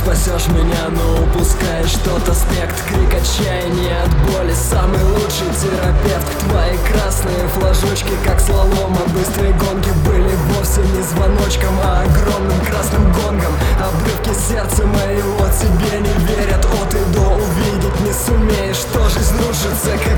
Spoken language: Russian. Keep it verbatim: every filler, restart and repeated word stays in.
спасешь меня, но упускаешь тот аспект. Крик отчаяния от боли, самый лучший терапевт. Твои красные флажочки, как слалом, а быстрые гонки были вовсе не звоночком, а огромным красным гонгом. Обрывки сердца моего тебе не верят, от и до увидеть не сумеешь, что жизнь рушится, как